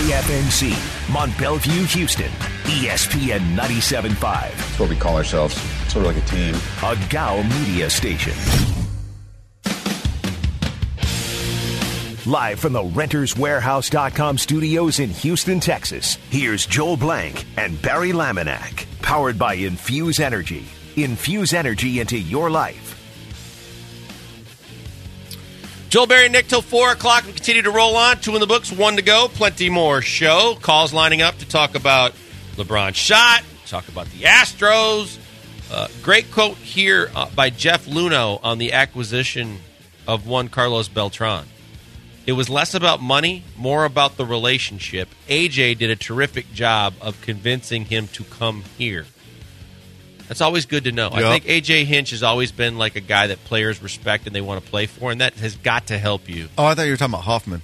KFNC, Mont Bellevue, Houston, ESPN 97.5. That's what we call ourselves, sort of like a team. A GOW media station. Live from the RentersWarehouse.com studios in Houston, Texas, here's Joel Blank and Barry Laminack. Powered by Infuse Energy. Infuse energy into your life. Joel, Barry, Nick till 4 o'clock. We continue to roll on. 2 in the books, 1 to go. Plenty more show. Calls lining up to talk about LeBron's shot, talk about the Astros. Great quote here by Jeff Luhnow on the acquisition of one Carlos Beltran. It was less about money, more about the relationship. AJ did a terrific job of convincing him to come here. That's always good to know. Yep. I think A.J. Hinch has always been like a guy that players respect and they want to play for, and that has got to help you. Oh, I thought you were talking about Hoffman.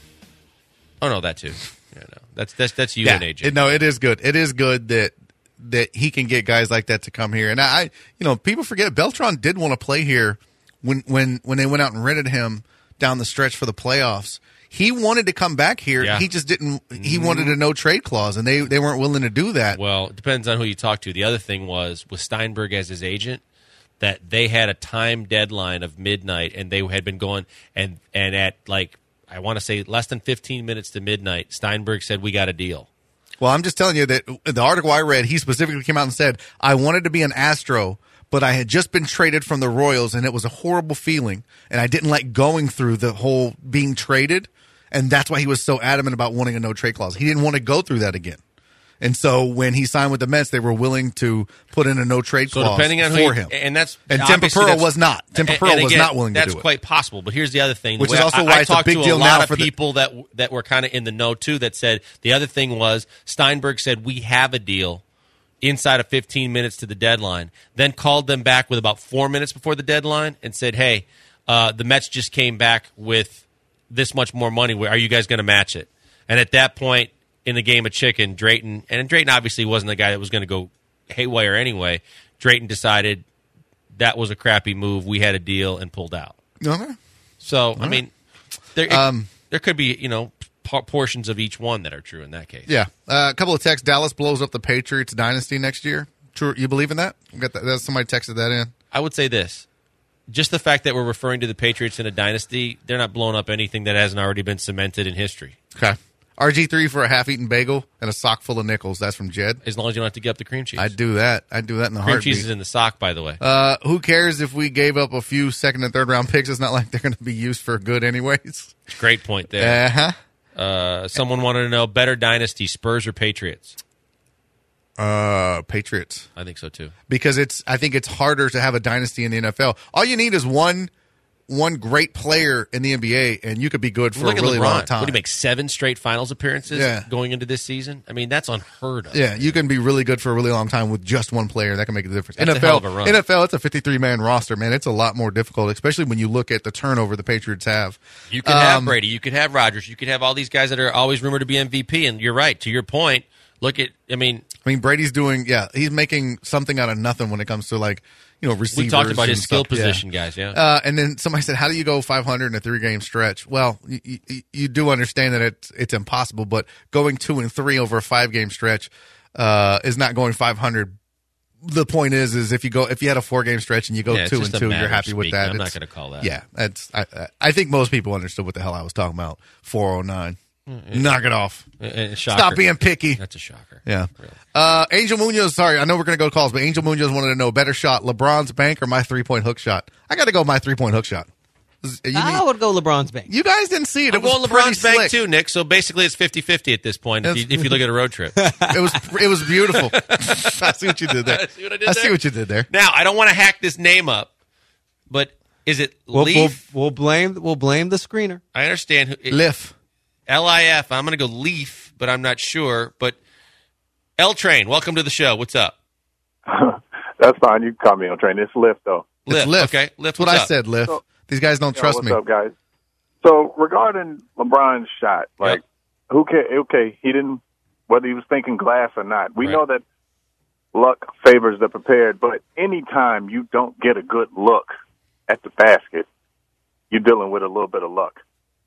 Oh, no, that too. Yeah, no. That's you and A.J. No, it is good. It is good that he can get guys like that to come here. And I people forget Beltran did want to play here when they went out and rented him down the stretch for the playoffs. He wanted to come back here. Yeah. He just didn't. He wanted a no-trade clause, and they weren't willing to do that. Well, it depends on who you talk to. The other thing was, with Steinberg as his agent, that they had a time deadline of midnight, and they had been going, and at, like, I want to say less than 15 minutes to midnight, Steinberg said, we got a deal. Well, I'm just telling you that the article I read, he specifically came out and said, I wanted to be an Astro, but I had just been traded from the Royals, and it was a horrible feeling, and I didn't like going through the whole being traded. And that's why he was so adamant about wanting a no-trade clause. He didn't want to go through that again. And so when he signed with the Mets, they were willing to put in a no-trade clause depending on for him. And Timber Pearl was not. Timber Pearl was not willing to do it. That's quite possible. But here's the other thing. Which is also why it's a big deal now for a lot of people that were kind of in the know, too, that said the other thing was Steinberg said, we have a deal inside of 15 minutes to the deadline, then called them back with about 4 minutes before the deadline and said, hey, the Mets just came back with this much more money. Are you guys going to match it? And at that point in the game of chicken, Drayton obviously wasn't the guy that was going to go haywire anyway. Drayton decided that was a crappy move. We had a deal and pulled out. Okay. So, I mean, there could be, portions of each one that are true in that case. Yeah. A couple of texts. Dallas blows up the Patriots dynasty next year. True. You believe in that? Somebody texted that in. I would say this. Just the fact that we're referring to the Patriots in a dynasty, they're not blowing up anything that hasn't already been cemented in history. Okay. RG3 for a half-eaten bagel and a sock full of nickels. That's from Jed. As long as you don't have to give up the cream cheese. I'd do that in the heartbeat. Cream cheese is in the sock, by the way. Who cares if we gave up a few second and third round picks? It's not like they're going to be used for good anyways. Great point there. Uh-huh. Someone wanted to know, better dynasty, Spurs or Patriots? Patriots. I think so too. Because I think it's harder to have a dynasty in the NFL. All you need is one great player in the NBA, and you could be good for a really long time. What do you make, 7 straight finals appearances going into this season? I mean, that's unheard of. Yeah, you can be really good for a really long time with just one player. That can make a difference. That's a hell of a run. NFL, it's a 53-man roster, man. It's a lot more difficult, especially when you look at the turnover the Patriots have. You could have Brady. You could have Rodgers. You could have all these guys that are always rumored to be MVP, and you're right. To your point, look at, I mean, Brady's doing, he's making something out of nothing when it comes to, receivers. We talked about his skill position guys, and then somebody said, how do you go 500 in a 3-game stretch? Well, you do understand that it's impossible, but going 2-3 over a 5-game stretch is not going 500. The point is if you had a 4-game stretch and you go 2-2, you're happy with that. I'm not going to call that. Yeah, I think most people understood what the hell I was talking about. 409. Knock it off. Stop being picky. That's a shocker. Yeah. Really. Angel Munoz, sorry, I know we're going to go to calls, but Angel Munoz wanted to know, better shot, LeBron's bank or my 3-point hook shot? I got to go my 3-point hook shot. I would go LeBron's bank. You guys didn't see it. It was LeBron's bank too, Nick. So basically it's 50-50 at this point if you look at a road trip. It was beautiful. I see what you did there. I see what you did there. Now, I don't want to hack this name up, but is it Leaf? We'll blame the screener. I understand. Liff. L-I-F. I'm going to go Leaf, but I'm not sure. But L-Train, welcome to the show. What's up? That's fine. You can call me L-Train. It's Liff, though. It's Liff. Okay. Liff, that's what I said, Liff. So, these guys don't trust me. What's up, guys? So, regarding LeBron's shot, who cares? Okay, he didn't, whether he was thinking glass or not. We know that luck favors the prepared, but anytime you don't get a good look at the basket, you're dealing with a little bit of luck.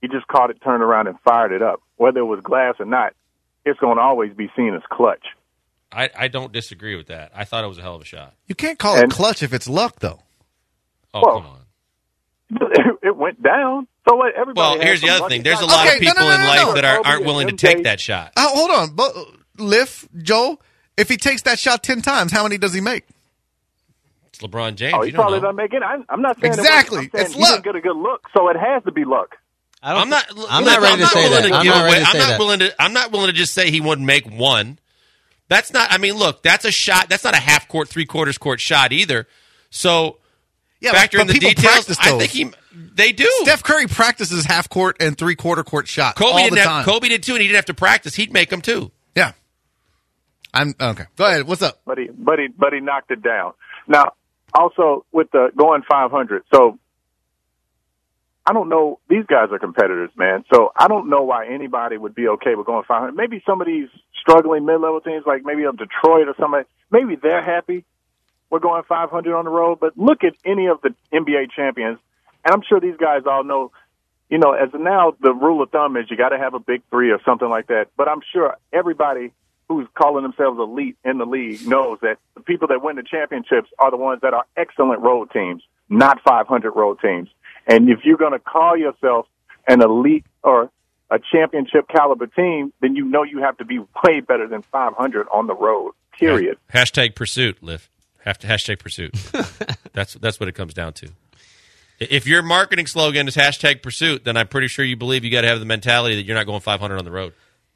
he just caught it, turned around, and fired it up. Whether it was glass or not, it's going to always be seen as clutch. I don't disagree with that. I thought it was a hell of a shot. You can't call it clutch if it's luck, though. Oh, come on. It went down. So what? Everybody. Well, here's the other thing. There's a lot of people in life that aren't willing to take that shot. Hold on. But, Joe, if he takes that shot 10 times, how many does he make? It's LeBron James. Oh, he probably doesn't make it. I'm not saying exactly. It's luck. He didn't get a good look, so it has to be luck. I'm not ready to say that. I'm not willing to just say he wouldn't make one. That's not. I mean, look, that's a shot. That's not a half court, 3/4 court shot either. So factor in the details. I think they do. Steph Curry practices half court and 3/4 court shots Kobe all the time. Kobe did too, and he didn't have to practice. He'd make them too. Yeah. I'm okay. Go ahead. What's up? But he knocked it down. Now, also with the going 500. So I don't know. These guys are competitors, man. So I don't know why anybody would be okay with going 500. Maybe some of these struggling mid-level teams, like maybe of Detroit or somebody, maybe they're happy we're going 500 on the road. But look at any of the NBA champions, and I'm sure these guys all know, as now the rule of thumb is you got to have a big three or something like that. But I'm sure everybody who's calling themselves elite in the league knows that the people that win the championships are the ones that are excellent road teams, not 500 road teams. And if you're going to call yourself an elite or a championship caliber team, then you have to be way better than 500 on the road, period. Hashtag pursuit, Liv. Hashtag pursuit. That's what it comes down to. If your marketing slogan is hashtag pursuit, then I'm pretty sure you believe you got to have the mentality that you're not going 500 on the road.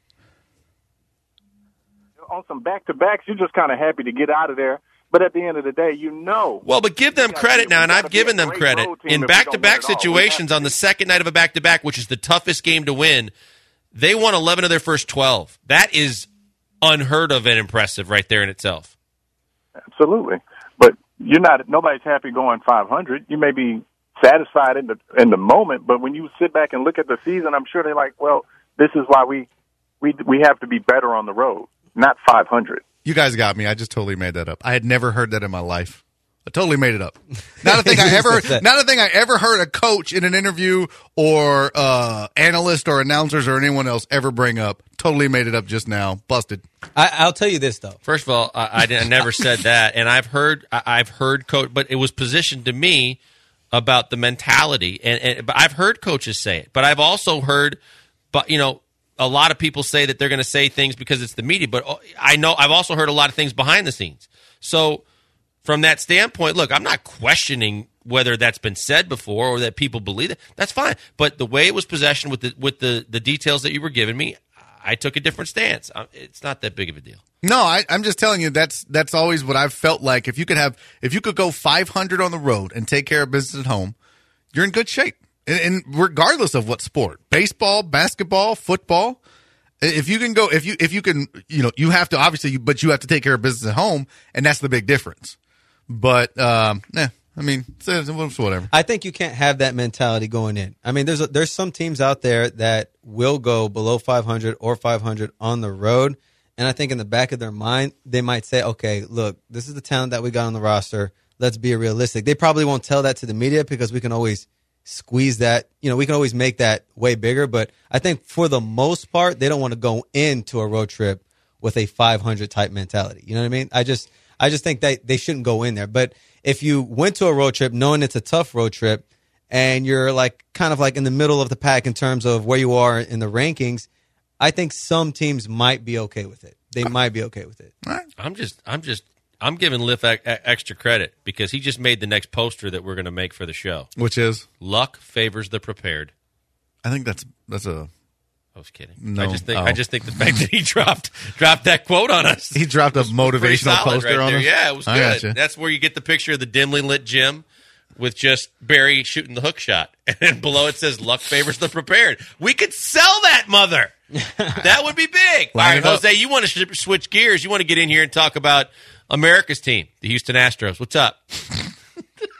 On some back-to-backs, you're just kind of happy to get out of there. But at the end of the day, Well, but give them credit now, and I've given them credit. In back-to-back situations on the second night of a back-to-back, which is the toughest game to win, they won 11 of their first 12. That is unheard of and impressive right there in itself. Absolutely. But nobody's happy going 500. You may be satisfied in the moment, but when you sit back and look at the season, I'm sure they're like, well, this is why we have to be better on the road, not 500. You guys got me. I just totally made that up. I had never heard that in my life. I totally made it up. Not a thing I ever heard a coach in an interview or analyst or announcers or anyone else ever bring up. Totally made it up just now. Busted. I'll tell you this though. First of all, I never said that, and I've heard coach, but it was positioned to me about the mentality, and but I've heard coaches say it, but I've also heard, a lot of people say that they're going to say things because it's the media, but I've also heard a lot of things behind the scenes. So from that standpoint, look, I'm not questioning whether that's been said before or that people believe it. That's fine. But the way it was positioned with the details that you were giving me, I took a different stance. It's not that big of a deal. No, I'm just telling you that's always what I've felt like. If you could go 500 on the road and take care of business at home, you're in good shape. And regardless of what sport, baseball, basketball, football, if you can go, if you can, you have to obviously, but you have to take care of business at home, and that's the big difference. But it's whatever. I think you can't have that mentality going in. I mean, there's some teams out there that will go below 500 or 500 on the road, and I think in the back of their mind they might say, okay, look, this is the talent that we got on the roster. Let's be realistic. They probably won't tell that to the media because we can always squeeze that, we can always make that way bigger. But I think for the most part, they don't want to go into a road trip with a 500 type mentality. You know what I mean? I just think that they shouldn't go in there. But if you went to a road trip knowing it's a tough road trip and you're kind of in the middle of the pack in terms of where you are in the rankings, I think some teams might be okay with it. They might be okay with it. I'm giving Liff extra credit because he just made the next poster that we're going to make for the show. Which is? Luck favors the prepared. I think that's a... I was kidding. No. I just think the fact that he dropped that quote on us. He dropped a motivational poster on us? Yeah, it was good. That's where you get the picture of the dimly lit gym with just Barry shooting the hook shot. And below it says, luck favors the prepared. We could sell that mother. That would be big. All right, Jose, you want to switch gears. You want to get in here and talk about America's team, the Houston Astros. What's up?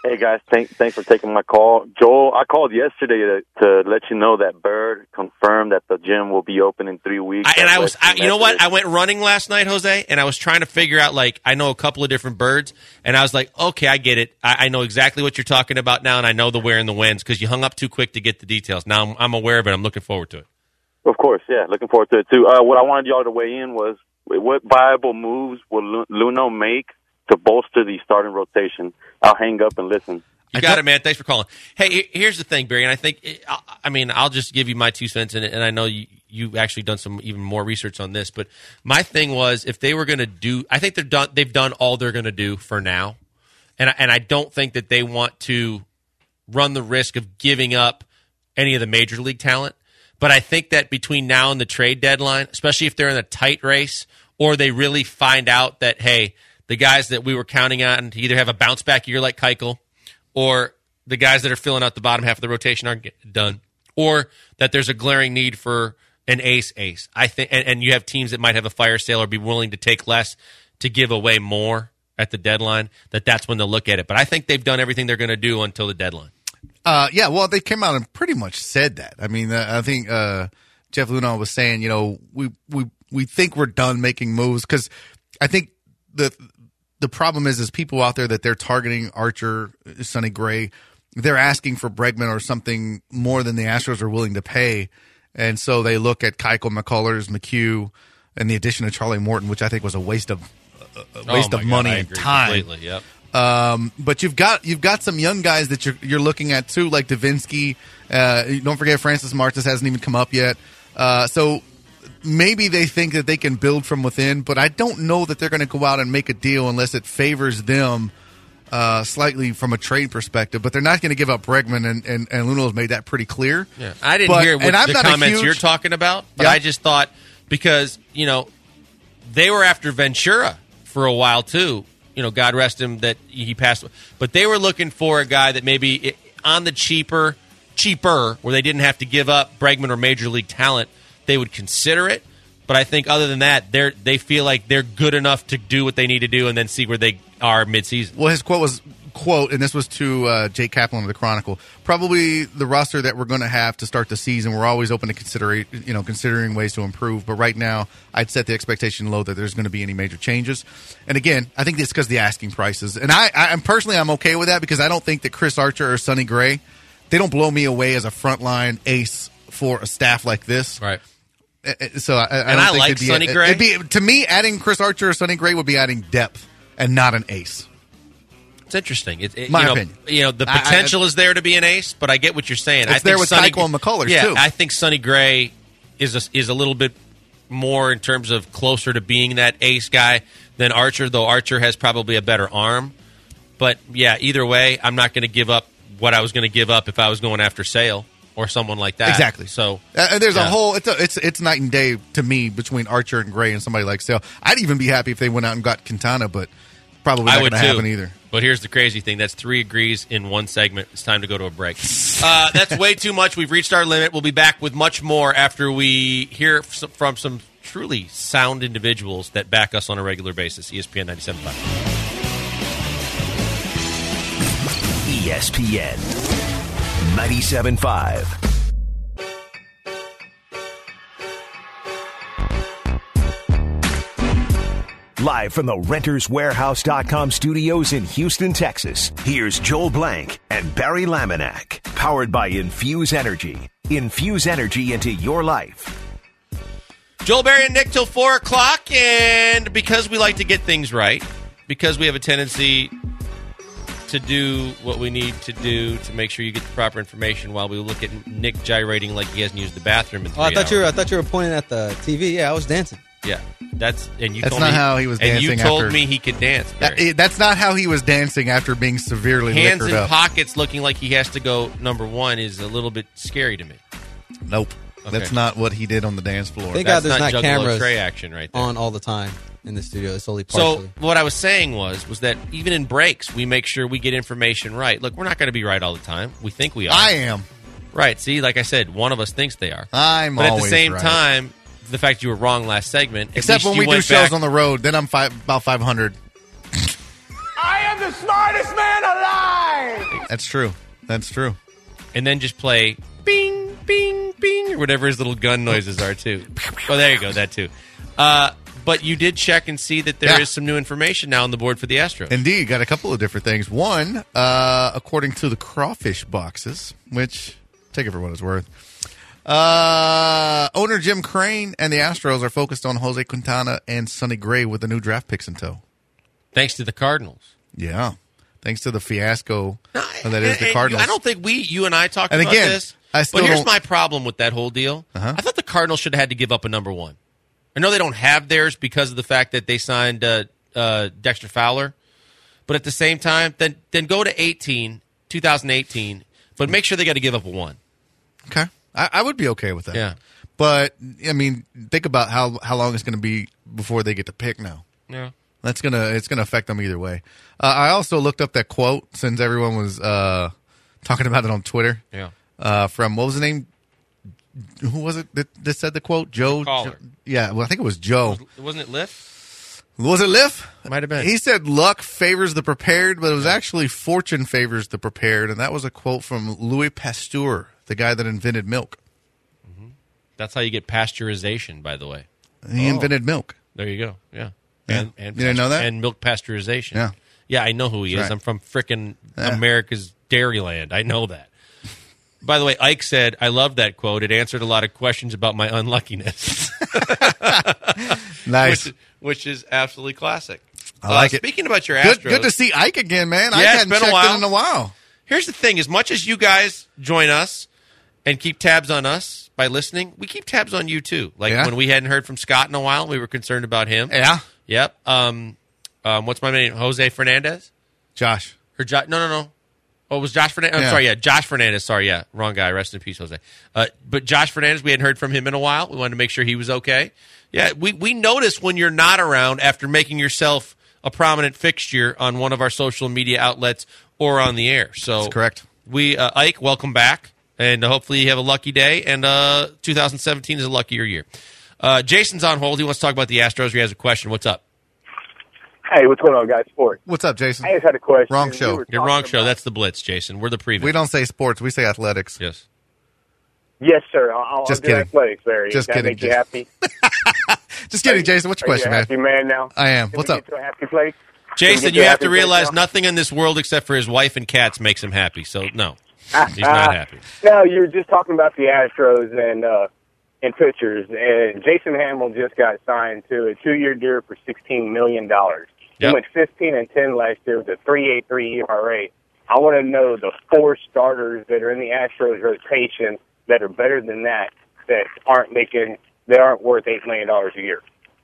Hey, guys, thanks for taking my call. Joel, I called yesterday to let you know that Bird confirmed that the gym will be open in 3 weeks. You know what? I went running last night, Jose, and I was trying to figure out, like, I know a couple of different birds, and I was like, okay, I get it. I know exactly what you're talking about now, and I know the where and the whens, because you hung up too quick to get the details. Now I'm aware of it. I'm looking forward to it. Of course, yeah, looking forward to it, too. What I wanted y'all to weigh in was, what viable moves will Luno make to bolster the starting rotation? I'll hang up and listen. You got it, man. Thanks for calling. Hey, here's the thing, Barry, and I think, I'll just give you my 2 cents in it, and I know you've actually done some even more research on this, but my thing was, if they were going to do, I think they've done all they're going to do for now, and I don't think that they want to run the risk of giving up any of the major league talent, but I think that between now and the trade deadline, especially if they're in a tight race, or they really find out that, hey, the guys that we were counting on to either have a bounce-back year like Keuchel, or the guys that are filling out the bottom half of the rotation aren't done, or that there's a glaring need for an ace. I think, and you have teams that might have a fire sale or be willing to take less to give away more at the deadline, that's when they'll look at it. But I think they've done everything they're going to do until the deadline. Yeah, well, they came out and pretty much said that. I mean, I think Jeff Luhnow was saying, we think we're done making moves, because I think the problem is people out there that they're targeting Archer, Sonny Gray, they're asking for Bregman or something more than the Astros are willing to pay. And so they look at Keuchel, McCullers, McHugh, and the addition of Charlie Morton, which I think was a waste of money and time. Completely, yep. But you've got some young guys that you're looking at too, like Davinsky. Don't forget Francis Martes hasn't even come up yet. So maybe they think that they can build from within, but I don't know that they're going to go out and make a deal unless it favors them slightly from a trade perspective. But they're not going to give up Bregman, and Luhnow's made that pretty clear. Yeah, I didn't hear the comments you're talking about, but I just thought, because they were after Ventura for a while too. God rest him that he passed. But they were looking for a guy that maybe on the cheaper, where they didn't have to give up Bregman or major league talent. They would consider it, but I think other than that, they feel like they're good enough to do what they need to do and then see where they are midseason. Well, his quote was, and this was to Jake Kaplan of the Chronicle, probably the roster that we're going to have to start the season, we're always open to considering ways to improve, but right now I'd set the expectation low that there's going to be any major changes. And again, I think it's because the asking prices. And I'm personally, I'm okay with that, because I don't think that Chris Archer or Sonny Gray, they don't blow me away as a frontline ace for a staff like this. Right. So I like Sonny Gray. To me, adding Chris Archer or Sonny Gray would be adding depth and not an ace. It's interesting. My opinion. The potential is there to be an ace, but I get what you're saying. It's there with Keuchel and McCullers, too. I think Sonny Gray is a little bit more in terms of closer to being that ace guy than Archer, though Archer has probably a better arm. But, yeah, either way, I'm not going to give up what I was going to give up if I was going after Sale or someone like that. Exactly. So there's a whole it's night and day to me between Archer and Gray and somebody like Sale. I'd even be happy if they went out and got Quintana, but probably not going to happen either. But here's the crazy thing. That's 3 agrees in one segment. It's time to go to a break. That's way too much. We've reached our limit. We'll be back with much more after we hear from some truly sound individuals that back us on a regular basis. ESPN 97.5. ESPN 97.5. Live from the RentersWarehouse.com studios in Houston, Texas, here's Joel Blank and Barry Laminack. Powered by Infuse Energy. Infuse energy into your life. Joel, Barry, and Nick till 4 o'clock. And because we like to get things right, because we have a tendency to do what we need to do to make sure you get the proper information while we look at Nick gyrating like he hasn't used the bathroom in 3 hours. I thought you were pointing at the TV. Yeah, I was dancing. Yeah, that's not how he was dancing. And you told me he could dance. That's not how he was dancing after being severely hands liquored in up. Pockets, looking like he has to go number 1 is a little bit scary to me. Nope, that's not what he did on the dance floor. Thank God there's not cameras Trey action right there. on all the time in the studio. It's only partially. So what I was saying was that even in breaks, we make sure we get information right. Look, we're not going to be right all the time. We think we are. I am. Right. See, like I said, one of us thinks they are. But at the same time, the fact you were wrong last segment. Except when we do shows on the road, then I'm about 500. I am the smartest man alive! That's true. That's true. And then just play bing, bing, bing, or whatever his little gun noises are, too. Oh, there you go. That, too. But you did check and see that there is some new information now on the board for the Astros. Indeed. Got a couple of different things. One, according to the crawfish boxes, which, take it for what it's worth, owner Jim Crane and the Astros are focused on Jose Quintana and Sonny Gray with the new draft picks in tow. Thanks to the Cardinals. Yeah. Thanks to the fiasco that is the And Cardinals. I don't think you and I talked And about again, this. I still But here's don't- my problem with that whole deal. Uh-huh. I thought the Cardinals should have had to give up a number one. I know they don't have theirs because of the fact that they signed Dexter Fowler. But at the same time, then go to 2018, but make sure they got to give up a one. Okay. I would be okay with that. Yeah. But, I mean, think about how long it's going to be before they get to pick now. Yeah. It's gonna affect them either way. I also looked up that quote since everyone was talking about it on Twitter. Yeah. From, what was the name? Who was it that said the quote? Joe? Caller. Yeah, well, I think it was Joe. Wasn't it Liff? Was it Liff? Might have been. He said luck favors the prepared, but it was actually fortune favors the prepared, and that was a quote from Louis Pasteur, the guy that invented milk. That's how you get pasteurization, by the way. He invented milk. There you go. Yeah. Yeah. And You didn't know that? And milk pasteurization. Yeah. Yeah, I know who he is. That's right. I'm from frickin' Yeah. America's Dairyland. I know that. By the way, Ike said, I love that quote. It answered a lot of questions about my unluckiness. Nice. Which is absolutely classic. I like it. Speaking about your Astros. Good to see Ike again, man. Yeah, I it's hadn't been a checked while. in a while. Here's the thing. As much as you guys join us and keep tabs on us by listening, we keep tabs on you, too. Like Yeah. when we hadn't heard from Scott in a while, we were concerned about him. Yeah. Yep. What's my name? Jose Fernandez? Josh. Or no. Oh, it was Josh Fernandez? I'm Yeah. sorry, yeah. Josh Fernandez. Sorry, yeah. Wrong guy. Rest in peace, Jose. But Josh Fernandez, we hadn't heard from him in a while. We wanted to make sure he was okay. Yeah, we notice when you're not around after making yourself a prominent fixture on one of our social media outlets or on the air. So That's correct. We, Ike, welcome back. And hopefully you have a lucky day. And 2017 is a luckier year. Jason's on hold. He wants to talk about the Astros. He has a question. What's up? Hey, what's going on, guys? Sports. What's up, Jason? I just had a question. Wrong show. You're wrong show. That's the Blitz, Jason. We're the preview. We don't say sports. We say athletics. Yes. Yes, sir. I'll Just do kidding. athletics, Barry. Just Does that kidding, make you happy? Just kidding, Jason. What's your question, Are you a man? happy man now? I am. Can What's we up? get to a happy place? Jason, Can we get you to a have to happy place realize now? nothing in this world except for his wife and cats makes him happy. So, no, he's not happy. No, you were just talking about the Astros and pitchers, and Jason Hamill just got signed to a 2-year deal for $16 million. He Yep. went 15-10 last year with a 3.83 ERA. I want to know the 4 starters that are in the Astros rotation that are better than that aren't worth $8 million a year.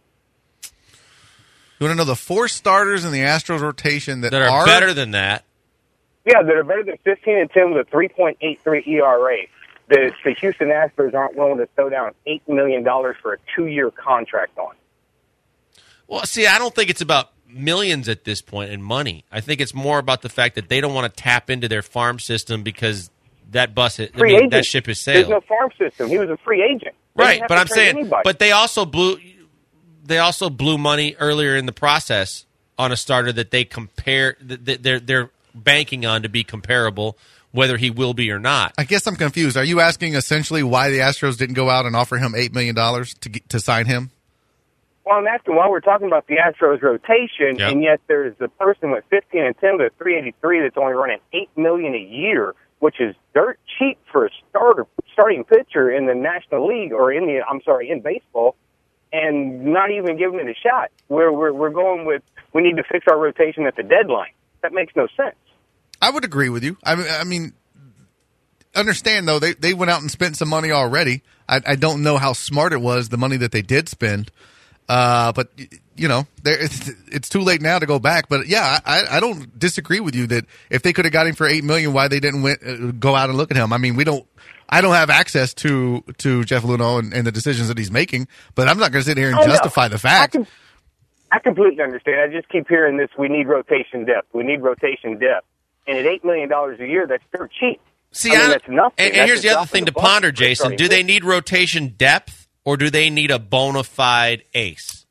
You want to know the 4 starters in the Astros rotation that Are better than that. Yeah, that are better than 15-10 with a 3.83 ERA. The Houston Astros aren't willing to throw down $8 million for a 2-year contract on. Well, see, I don't think it's about millions at this point in money. I think it's more about the fact that they don't want to tap into their farm system because that that ship has sailed. There's no farm system. He was a free agent. They Right, didn't have but to I'm trade saying, anybody. but they also blew money earlier in the process on a starter that they compare. They're banking on to be comparable, whether he will be or not. I guess I'm confused. Are you asking essentially why the Astros didn't go out and offer him $8 million to sign him? Well, I'm asking why we're talking about the Astros rotation, Yep. and yet there's a person with 15-10 with a 383 that's only running $8 million a year, which is dirt cheap for a starting pitcher in the National League or in baseball, and not even giving it a shot. We're going with we need to fix our rotation at the deadline. That makes no sense. I would agree with you. I mean, understand though they went out and spent some money already. I don't know how smart it was, the money that they did spend. But you know, it's too late now to go back. But yeah, I don't disagree with you that if they could have got him for $8 million, why they didn't go out and look at him. I mean, I don't have access to Jeff Luhnow and the decisions that he's making, but I'm not going to sit here and justify the fact. I completely understand. I just keep hearing this. We need rotation depth. We need rotation depth. And at $8 million a year, that's dirt cheap. See, I mean, that's nothing. And That's here's a the other drop in thing the to bucket ponder, for Jason. starting Do they pitcher. need rotation depth or do they need a bona fide ace?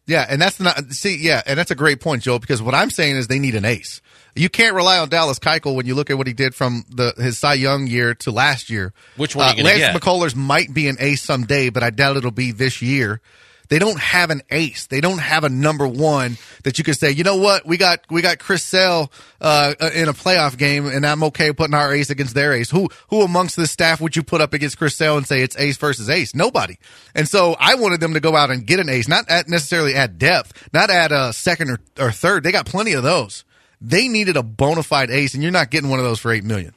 Yeah, and that's a great point, Joel, because what I'm saying is they need an ace. You can't rely on Dallas Keuchel when you look at what he did from his Cy Young year to last year. Which one are you going to get? Lance McCullers might be an ace someday, but I doubt it'll be this year. They don't have an ace. They don't have a number one that you can say, you know what, we got Chris Sale in a playoff game, and I'm okay putting our ace against their ace. Who amongst the staff would you put up against Chris Sale and say it's ace versus ace? Nobody. And so I wanted them to go out and get an ace, not necessarily at depth, not at a second or third. They got plenty of those. They needed a bona fide ace, and you're not getting one of those for $8 million.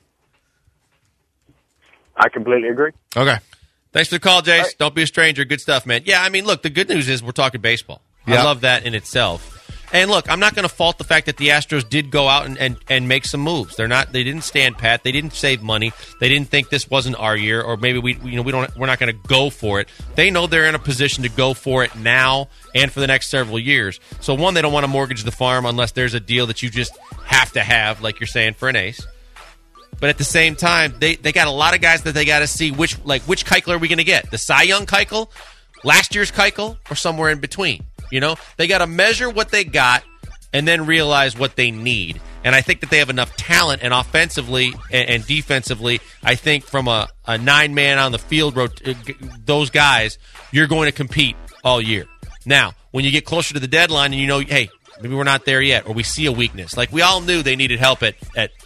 I completely agree. Okay. Thanks for the call, Jace. Right. Don't be a stranger. Good stuff, man. Yeah, I mean, look, the good news is we're talking baseball. Yep. I love that in itself. And look, I'm not going to fault the fact that the Astros did go out and make some moves. They didn't stand pat. They didn't save money. They didn't think this wasn't our year, or maybe we're not going to go for it. They know they're in a position to go for it now and for the next several years. So one, they don't want to mortgage the farm unless there's a deal that you just have to have, like you're saying, for an ace. But at the same time, they got a lot of guys that they got to see which Keuchel are we going to get? The Cy Young Keuchel, last year's Keuchel, or somewhere in between? You know, they got to measure what they got and then realize what they need. And I think that they have enough talent, and offensively and defensively, I think from a 9-man on the field, those guys, you're going to compete all year. Now, when you get closer to the deadline and you know, hey, maybe we're not there yet, or we see a weakness. Like we all knew they needed help at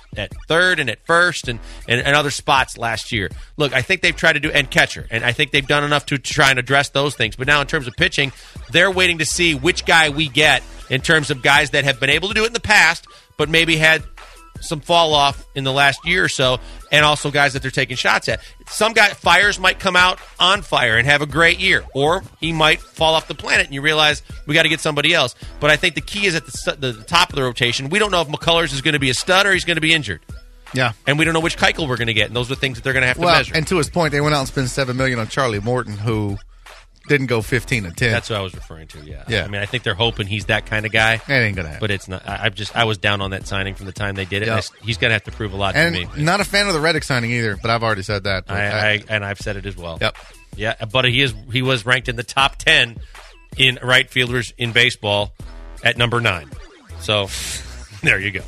third and at first and other spots last year. Look, I think they've tried to do, and catcher, and I think they've done enough to try and address those things. But now in terms of pitching, they're waiting to see which guy we get in terms of guys that have been able to do it in the past, but maybe had some fall off in the last year or so, and also guys that they're taking shots at. Some guy, Fires might come out on fire and have a great year, or he might fall off the planet and you realize we got to get somebody else. But I think the key is at the top of the rotation. We don't know if McCullers is going to be a stud or he's going to be injured. Yeah. And we don't know which Keuchel we're going to get, and those are things that they're going to have to measure. And to his point, they went out and spent $7 million on Charlie Morton, who didn't go 15-10. That's what I was referring to. Yeah. I mean, I think they're hoping he's that kind of guy. It ain't gonna happen. But it's not. I was down on that signing from the time they did it. Yep. He's going to have to prove a lot and to me. Not a fan of the Reddick signing either, but I've already said that. And I've said it as well. Yep. Yeah, but he was ranked in the top 10 in right fielders in baseball at number 9. So there you go.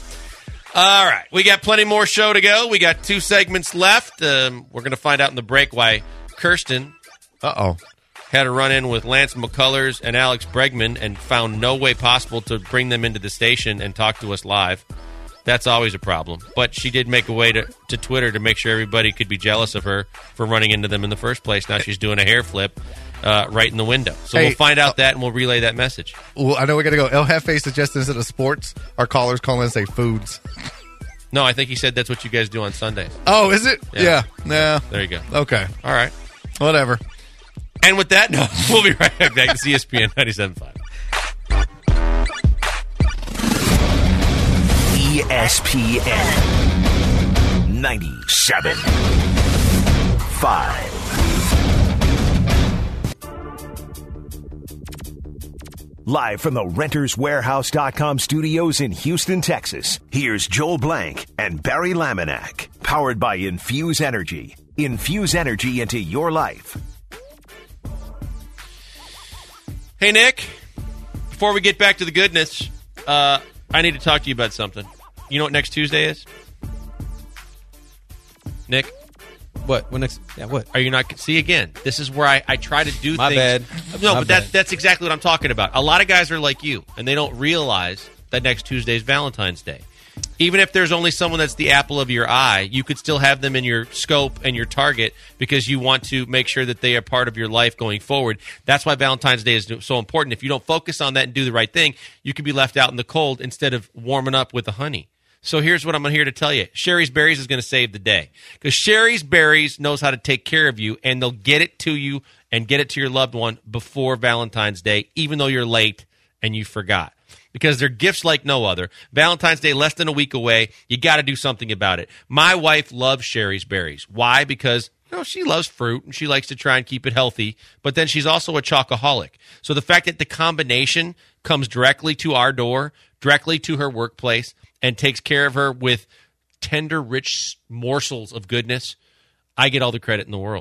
All right, we got plenty more show to go. We got 2 segments left. We're going to find out in the break why Kirsten had a run-in with Lance McCullers and Alex Bregman and found no way possible to bring them into the station and talk to us live. That's always a problem. But she did make a way to Twitter to make sure everybody could be jealous of her for running into them in the first place. Now she's doing a hair flip right in the window. So we'll find out that, and we'll relay that message. Well, I know we got to go. El Jefe suggested instead of sports, our callers call in and say foods. No, I think he said that's what you guys do on Sundays. Oh, is it? Yeah. There you go. Okay. All right. Whatever. And with that, no, we'll be right back. It's ESPN 97.5. ESPN 97.5. Live from the RentersWarehouse.com studios in Houston, Texas, here's Joel Blank and Barry Laminack. Powered by Infuse Energy. Infuse energy into your life. Hey, Nick, before we get back to the goodness, I need to talk to you about something. You know what next Tuesday is? Nick? What? What next? Yeah, what? Are you not? See, again, this is where I try to do My things. bad. No, My but bad. that's exactly what I'm talking about. A lot of guys are like you, and they don't realize that next Tuesday is Valentine's Day. Even if there's only someone that's the apple of your eye, you could still have them in your scope and your target because you want to make sure that they are part of your life going forward. That's why Valentine's Day is so important. If you don't focus on that and do the right thing, you can be left out in the cold instead of warming up with the honey. So here's what I'm here to tell you. Sherry's Berries is going to save the day because Sherry's Berries knows how to take care of you, and they'll get it to you and get it to your loved one before Valentine's Day, even though you're late and you forgot. Because they're gifts like no other. Valentine's Day, less than a week away. You got to do something about it. My wife loves Sherry's Berries. Why? Because she loves fruit and she likes to try and keep it healthy, but then she's also a chocoholic. So the fact that the combination comes directly to our door, directly to her workplace, and takes care of her with tender, rich morsels of goodness, I get all the credit in the world.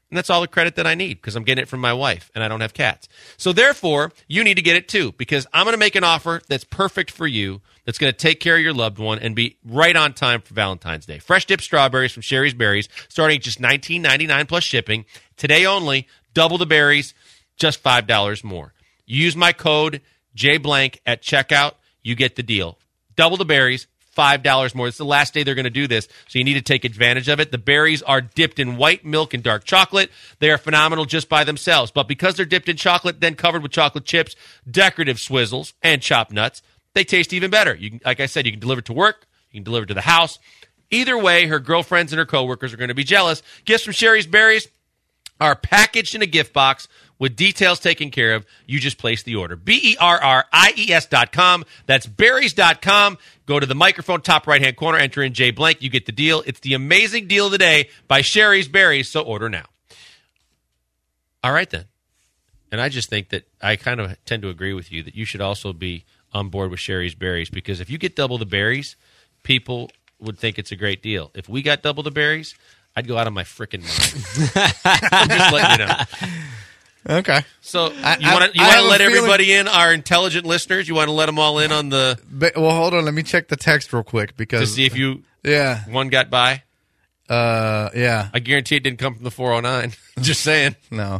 And that's all the credit that I need because I'm getting it from my wife and I don't have cats. So therefore, you need to get it too because I'm going to make an offer that's perfect for you, that's going to take care of your loved one and be right on time for Valentine's Day. Fresh dipped strawberries from Sherry's Berries, starting at just $19.99 plus shipping. Today only, double the berries, just $5 more. You use my code JBlank at checkout, you get the deal. Double the berries, $5 more. It's the last day they're going to do this, so you need to take advantage of it. The berries are dipped in white milk and dark chocolate. They are phenomenal just by themselves, but because they're dipped in chocolate, then covered with chocolate chips, decorative swizzles, and chopped nuts, they taste even better. You can, like I said, you can deliver it to work, you can deliver it to the house. Either way, her girlfriends and her coworkers are going to be jealous. Gifts from Sherry's Berries are packaged in a gift box with details taken care of. You just place the order. BERRIES.com. That's berries.com. Go to the microphone, top right-hand corner, enter in J Blank. You get the deal. It's the amazing deal of the day by Sherry's Berries, so order now. All right, then. And I just think that I kind of tend to agree with you that you should also be on board with Sherry's Berries because if you get double the berries, people would think it's a great deal. If we got double the berries, I'd go out of my freaking mind. I'm just letting you know. Okay. So you want to let everybody in, our intelligent listeners? You want to let them all in on the... Well, hold on. Let me check the text real quick because... To see if you... Yeah. One got by? Yeah. I guarantee it didn't come from the 409. Just saying. No.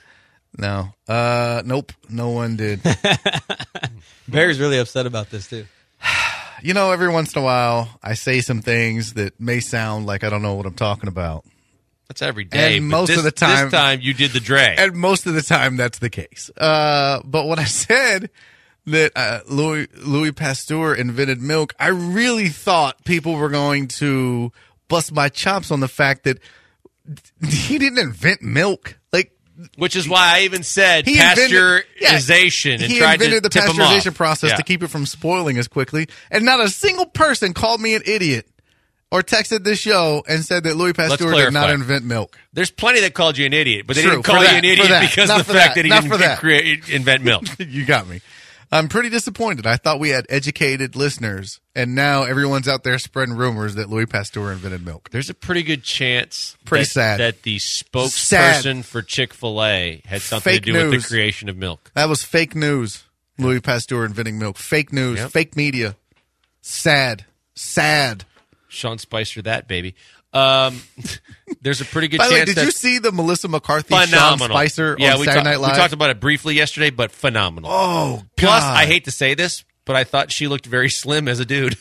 Nope. No one did. Barry's really upset about this, too. You know, every once in a while, I say some things that may sound like I don't know what I'm talking about. That's every day. And most of the time... This time, you did the Dre. And most of the time, that's the case. But when I said that Louis Pasteur invented milk, I really thought people were going to bust my chops on the fact that he didn't invent milk. Which is why I even said he pasteurization and tried to invented the tip 'em pasteurization off. process to keep it from spoiling as quickly. And not a single person called me an idiot or texted this show and said that Louis Pasteur did not invent milk. There's plenty that called you an idiot, but they True, didn't call you an idiot because of the fact that he didn't invent milk. You got me. I'm pretty disappointed. I thought we had educated listeners, and now everyone's out there spreading rumors that Louis Pasteur invented milk. There's a pretty good chance sad that the spokesperson for Chick-fil-A had something Fake to do news. with the creation of milk. That was fake news. Louis Pasteur inventing milk. Fake news. Yep. Fake media. Sad. Sean Spicer, that baby. There's a pretty good By the way, chance. did you see the Melissa McCarthy, Phenomenal. Sean Spicer Yeah, on Saturday Night Live? We talked about it briefly yesterday, but phenomenal. Oh, God. Plus, I hate to say this, but I thought she looked very slim as a dude.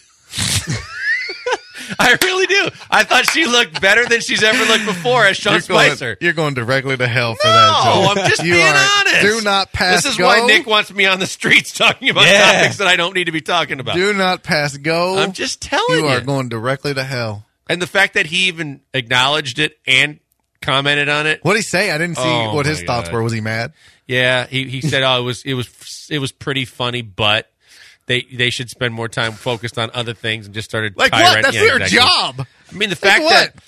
I really do. I thought she looked better than she's ever looked before as Sean Spicer. You're going directly to hell for that, Joe. No, I'm just being honest. Do not pass go. This is why Nick wants me on the streets talking about topics that I don't need to be talking about. Do not pass go. I'm just telling you. You are going directly to hell. And the fact that he even acknowledged it and commented on it. What did he say? I didn't see what his thoughts were. Was he mad? Yeah, he said, "Oh, it was pretty funny, but they should spend more time focused on other things," and just started like what? That's their job. I mean, the fact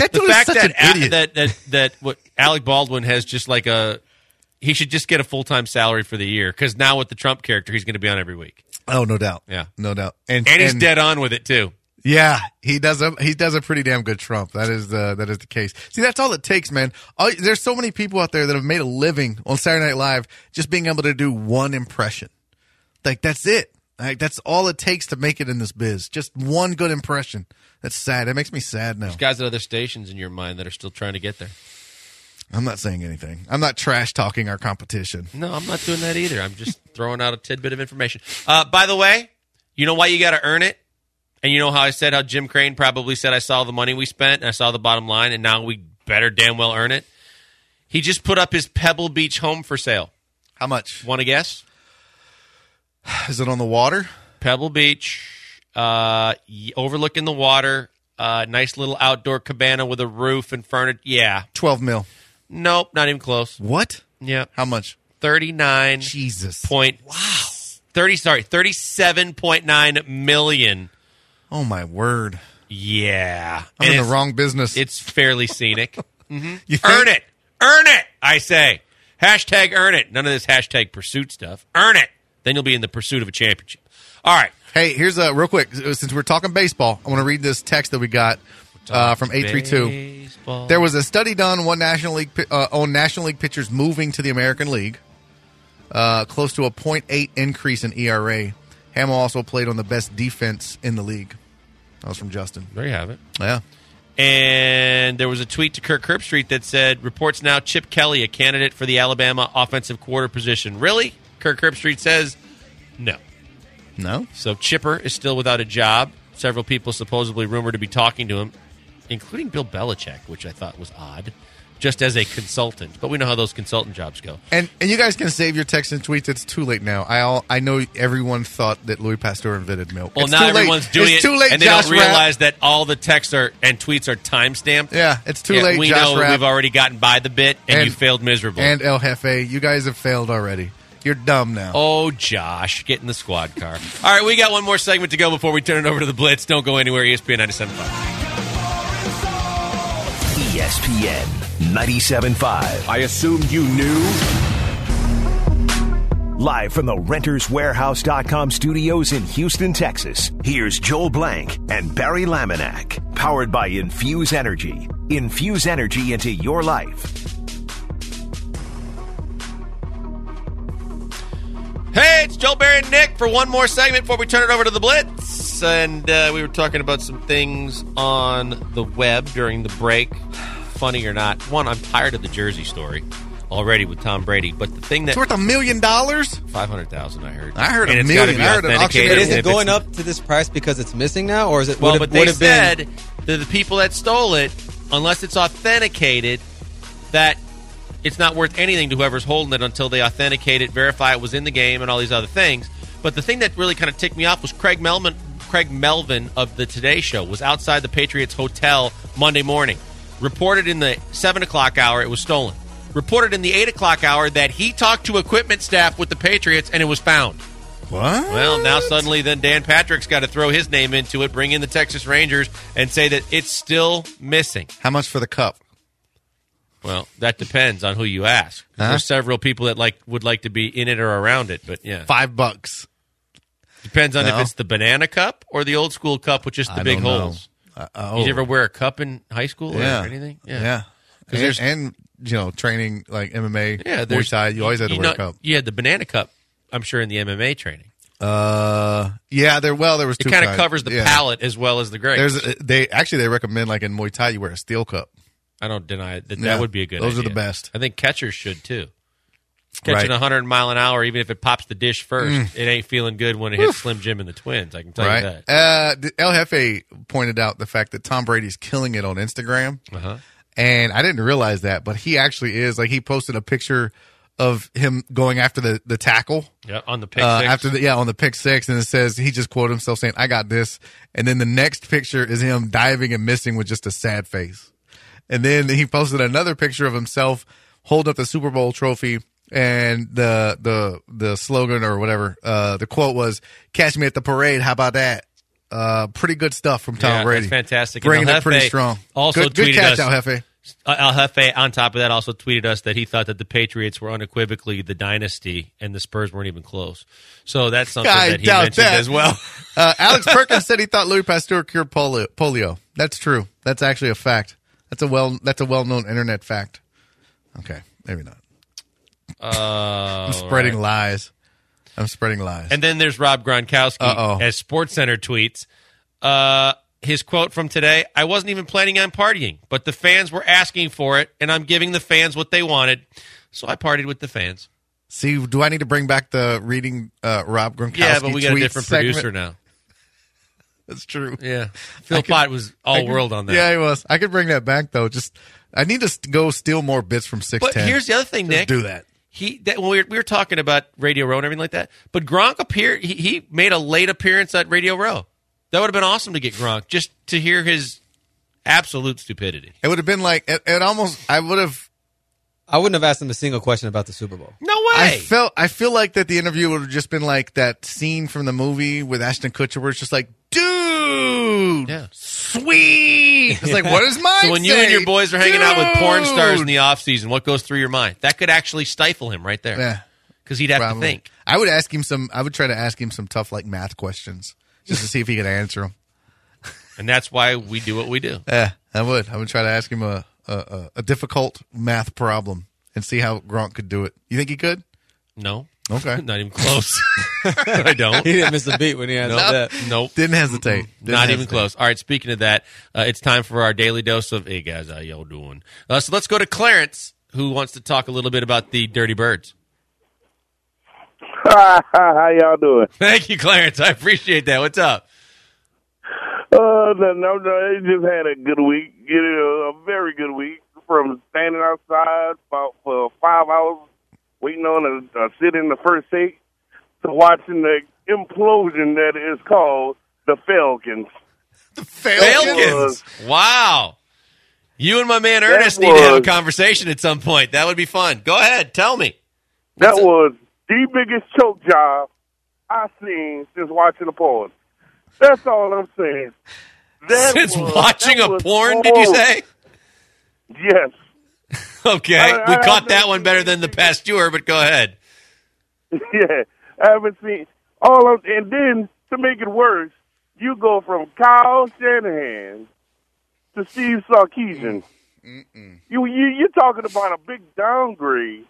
that what Alec Baldwin has just like he should just get a full-time salary for the year because now with the Trump character, he's going to be on every week. Oh, no doubt. Yeah, no doubt. And he's dead on with it too. Yeah, he does a pretty damn good Trump. That is the case. See, that's all it takes, man. There's so many people out there that have made a living on Saturday Night Live just being able to do one impression. Like that's it. Like that's all it takes to make it in this biz. Just one good impression. That's sad. It makes me sad now. There's guys at other stations in your mind that are still trying to get there. I'm not saying anything. I'm not trash talking our competition. No, I'm not doing that either. I'm just throwing out a tidbit of information. By the way, you know why you got to earn it? And you know how I said how Jim Crane probably said I saw the money we spent and I saw the bottom line and now we better damn well earn it? He just put up his Pebble Beach home for sale. How much? Want to guess? Is it on the water? Pebble Beach, overlooking the water, nice little outdoor cabana with a roof and furniture. Yeah. 12 mil. Nope, not even close. What? Yeah. How much? 39. Jesus. Wow. 37.9 million. Oh, my word. Yeah. I'm in the wrong business. It's fairly scenic. Mm-hmm. Earn it. Earn it, I say. Hashtag earn it. None of this hashtag pursuit stuff. Earn it. Then you'll be in the pursuit of a championship. All right. Hey, here's real quick. Since we're talking baseball, I want to read this text that we got from 832. Baseball. There was a study done on National League pitchers moving to the American League. Close to a 0.8 increase in ERA. Hamill also played on the best defense in the league. That was from Justin. There you have it. Yeah. And there was a tweet to Kirk Herbstreit that said, reports now Chip Kelly, a candidate for the Alabama offensive coordinator position. Really? Kirk Herbstreit says no. No? So Chipper is still without a job. Several people supposedly rumored to be talking to him, including Bill Belichick, which I thought was odd, just as a consultant. But we know how those consultant jobs go. And you guys can save your texts and tweets. It's too late now. I know everyone thought that Louis Pasteur invented milk. Well, it's now too late. everyone's doing it's it, too late, and they Josh don't realize that all the texts and tweets are time-stamped. Yeah, it's too late, We Josh know Rapp. we've already gotten by the bit, and you failed miserably. And El Jefe, you guys have failed already. You're dumb now. Oh, Josh, get in the squad car. All right, we got one more segment to go before we turn it over to the Blitz. Don't go anywhere, ESPN 97.5. ESPN 97.5. I assumed you knew. Live from the RentersWarehouse.com studios in Houston, Texas, here's Joel Blank and Barry Laminack. Powered by Infuse Energy. Infuse energy into your life. Hey, it's Joel, Barry, and Nick for one more segment before we turn it over to the Blitz. And we were talking about some things on the web during the break. Funny or not, one, I'm tired of the Jersey story already with Tom Brady. But the thing that It's worth $1 million? $500,000, I heard. I heard and $1 it's million. gotta be I heard an authenticated. But auction. is it If going it's- up to this price because it's missing now, or is it? Well, would but it, they would have been, said that the people that stole it, unless it's authenticated, that it's not worth anything to whoever's holding it until they authenticate it, verify it was in the game, and all these other things. But the thing that really kind of ticked me off was Craig Melvin of the Today Show was outside the Patriots Hotel Monday morning. Reported in the 7 o'clock hour it was stolen. Reported in the 8 o'clock hour that he talked to equipment staff with the Patriots and it was found. What? Well, now suddenly then Dan Patrick's got to throw his name into it, bring in the Texas Rangers, and say that it's still missing. How much for the cup? Well, that depends on who you ask. Huh? There's several people that would like to be in it or around it, but yeah. $5. Depends on No. if it's the banana cup or the old school cup with just the I big don't know. holes. Oh. Did you ever wear a cup in high school Yeah. or anything? Yeah. Because there's And training like MMA, yeah, Muay Thai, you always had to wear a cup. You had the banana cup, I'm sure, in the MMA training. Yeah, there was It two kind of kinds. covers the Yeah. palate as well as the grapes. They recommend like in Muay Thai you wear a steel cup. I don't deny it. That Yeah, would be a good those are idea. the best. I think catchers should too. Catching Right. 100 mile an hour, even if it pops the dish first, it ain't feeling good when it hits Slim Jim and the Twins. I can tell you Right. that. El Jefe pointed out the fact that Tom Brady's killing it on Instagram. Uh-huh. And I didn't realize that, but he actually is. Like, he posted a picture of him going after the tackle. Yeah, on the pick six. On the pick six, and it says he just quoted himself saying, "I got this." And then the next picture is him diving and missing with just a sad face. And then he posted another picture of himself holding up the Super Bowl trophy, and the slogan or whatever, the quote was, "Catch me at the parade. How about that?" Pretty good stuff from Tom Yeah, Brady. that's fantastic. Bringing And it pretty El Jefe strong. also good tweeted catch, us- El Jefe. El Jefe, on top of that, also tweeted us that he thought that the Patriots were unequivocally the dynasty and the Spurs weren't even close. So that's something I that he doubt mentioned that. as well. Alex Perkins said he thought Louis Pasteur cured polio. That's true. That's actually a fact. That's a well-known internet fact. Okay, maybe not. I'm spreading lies. I'm spreading lies. And then there's Rob Gronkowski, as SportsCenter tweets. His quote from today, "I wasn't even planning on partying, but the fans were asking for it, and I'm giving the fans what they wanted. So I partied with the fans." See, do I need to bring back the reading Rob Gronkowski Yeah, but we got a tweet different segment? producer now. That's true. Yeah. Phil Pott was all world on that. Yeah, he was. I could bring that back, though. Just I need to go steal more bits from 610. But here's the other thing, Just Nick. do that. When we were talking about Radio Row and everything like that, but Gronk appeared. He made a late appearance at Radio Row. That would have been awesome to get Gronk just to hear his absolute stupidity. It would have been like it almost. I wouldn't have asked him a single question about the Super Bowl. No way. I feel like that the interview would have just been like that scene from the movie with Ashton Kutcher, where it's just like, dude, sweet. It's like, what does mine So when you say? and your boys are hanging out with porn stars in Dude. the off season, what goes through your mind? That could actually stifle him right there. Yeah, because he'd have Probably. to think. I would try to ask him some tough like math questions just to see if he could answer them. And that's why we do what we do. Yeah, I would try to ask him a difficult math problem and see how Gronk could do it. You think he could? No. Okay. Not even close. I don't. He didn't miss a beat when he answered that. Nope. Didn't hesitate. Not even close. All right, speaking of that, it's time for our daily dose of, hey, guys, how y'all doing? So let's go to Clarence, who wants to talk a little bit about the Dirty Birds. How y'all doing? Thank you, Clarence. I appreciate that. What's up? No, I just had a good week. A very good week. From standing outside for 5 hours, waiting on a sit in the first seat, to watching the implosion that is called the Falcons. The Falcons? Wow. You and my man Ernest need to have a conversation at some point. That would be fun. Go ahead. Tell me. That was the biggest choke job I've seen since watching a porn. That's all I'm saying. Since watching a porn, did you say? Yes. Okay. We caught that one better than the Pasteur, but go ahead. Yeah. I haven't seen and then to make it worse, you go from Kyle Shanahan to Steve Sarkisian. You're talking about a big downgrade.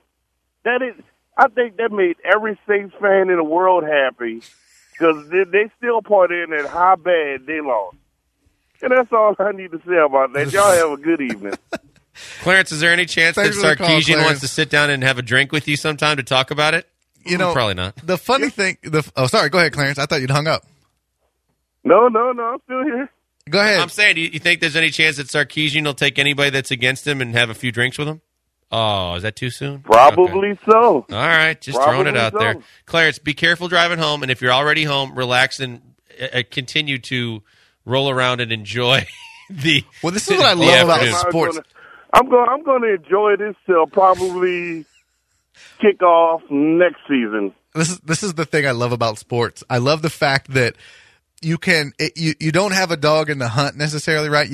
I think that made every Saints fan in the world happy because they still point in at how bad they lost. And that's all I need to say about that. Y'all have a good evening. Clarence, is there any chance that Sarkisian wants to sit down and have a drink with you sometime to talk about it? Probably not. The funny thing, sorry, go ahead, Clarence. I thought you'd hung up. No, I'm still here. Go ahead. I'm saying, do you think there's any chance that Sarkisian will take anybody that's against him and have a few drinks with him? Oh, is that too soon? Probably so. All right, just throwing it out there. Clarence, be careful driving home, and if you're already home, relax and continue to roll around and enjoy the. Well, this is what I love about sports. I'm going to enjoy this till probably kick off next season. This is the thing I love about sports. I love the fact that you don't have a dog in the hunt necessarily, right?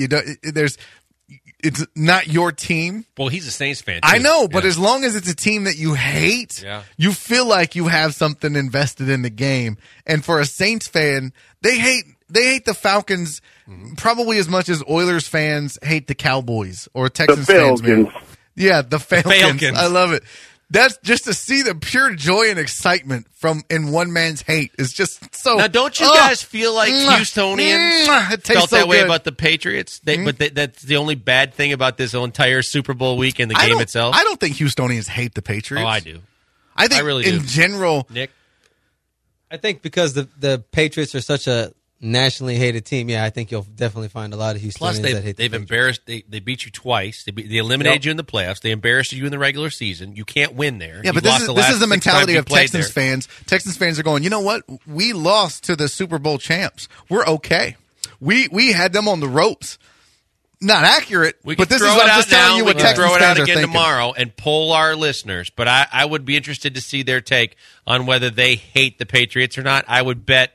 It's not your team. Well, he's a Saints fan, too. I know, but as long as it's a team that you hate, you feel like you have something invested in the game. And for a Saints fan, they hate the Falcons probably as much as Oilers fans hate the Cowboys or Texans fans. Yeah, the Falcons. I love it. That's just to see the pure joy and excitement in one man's hate is just so. Now, don't you guys feel like Houstonians felt that way about the Patriots? But that's the only bad thing about this entire Super Bowl week and the game itself? I don't think Houstonians hate the Patriots. Oh, I do. I think really in general. Nick? I think because the Patriots are such a nationally hated team, I think you'll definitely find a lot of Houstonians that hate they've embarrassed. They beat you twice. They eliminated you in the playoffs. They embarrassed you in the regular season. You can't win there. Yeah, but this is the mentality of Texans fans. Texans fans are going, you know what? We lost to the Super Bowl champs. We're okay. We had them on the ropes. Not accurate, but this is what I'm just telling you what Texans fans are thinking. We can throw it out again tomorrow and poll our listeners. But I would be interested to see their take on whether they hate the Patriots or not. I would bet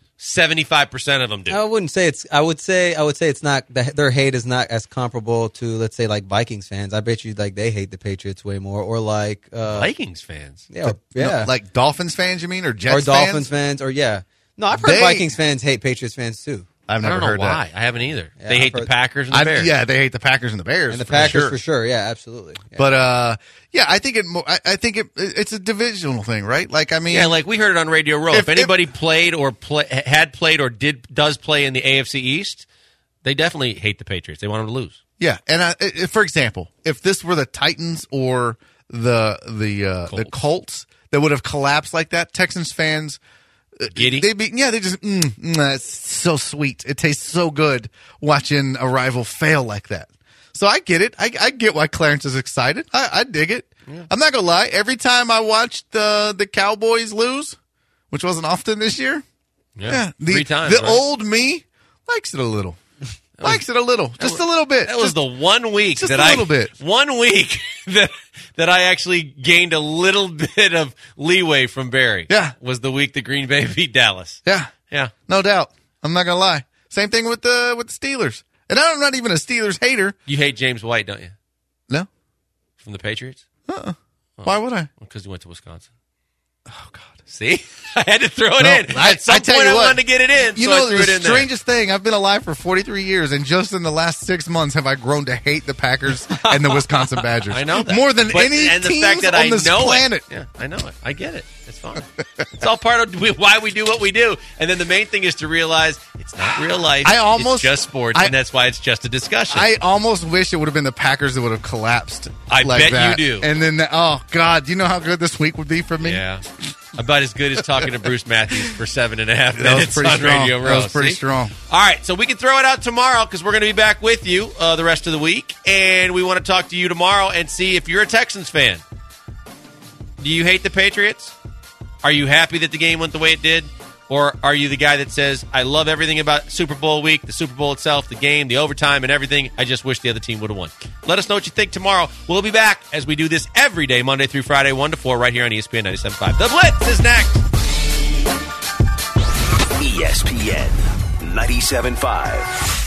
75% of them do. I wouldn't say it's. I would say it's not. Their hate is not as comparable to, let's say, like Vikings fans. I bet you they hate the Patriots way more, or like Vikings fans. Yeah, like Dolphins fans. You mean, or Jets or Dolphins fans, or No, I've heard Vikings fans hate Patriots fans too. I've never heard why. that. I haven't either. Yeah, they hate the Packers and the Bears. Yeah, they hate the Packers and the Bears. And the Packers for sure. Yeah, absolutely. Yeah. But I think it's a divisional thing, right? Like, I mean, like we heard it on Radio Row. If anybody played or had played or does play in the AFC East, they definitely hate the Patriots. They want them to lose. Yeah, and for example, if this were the Titans or the Colts that would have collapsed like that, Texans fans. Giddy? They just it's so sweet. It tastes so good watching a rival fail like that. So I get it. I get why Clarence is excited. I dig it. Yeah. I'm not gonna lie. Every time I watched the Cowboys lose, which wasn't often this year, 3 times. The old me likes it a little. Just a little bit. That was the 1 week that I actually gained a little bit of leeway from Barry. Yeah. Was the week the Green Bay beat Dallas. Yeah. No doubt. I'm not going to lie. Same thing with the Steelers. And I'm not even a Steelers hater. You hate James White, don't you? No. From the Patriots? Why would I? Because he went to Wisconsin. Oh, God. See? I had to throw it in. At some tell point, you I what, wanted to get it in, You so I know, threw the it in there. strangest thing, I've been alive for 43 years, and just in the last 6 months have I grown to hate the Packers and the Wisconsin Badgers. I know that. More than But- any and the teams fact that on I this know planet. It. Yeah, I know it. I get it. It's fine. It's all part of why we do what we do. And then the main thing is to realize it's not real life. It's just sports, and that's why it's just a discussion. I almost wish it would have been the Packers that would have collapsed. I like bet that. you do. And then, oh, God, do you know how good this week would be for me? Yeah. About as good as talking to Bruce Matthews for 7.5 That was minutes pretty on strong. Radio Row. That was pretty See? strong. All right, so we can throw it out tomorrow because we're going to be back with you the rest of the week, and we want to talk to you tomorrow and see if you're a Texans fan. Do you hate the Patriots? Are you happy that the game went the way it did? Or are you the guy that says, I love everything about Super Bowl week, the Super Bowl itself, the game, the overtime, and everything. I just wish the other team would have won. Let us know what you think tomorrow. We'll be back as we do this every day, Monday through Friday, 1 to 4, right here on ESPN 97.5. The Blitz is next. ESPN 97.5.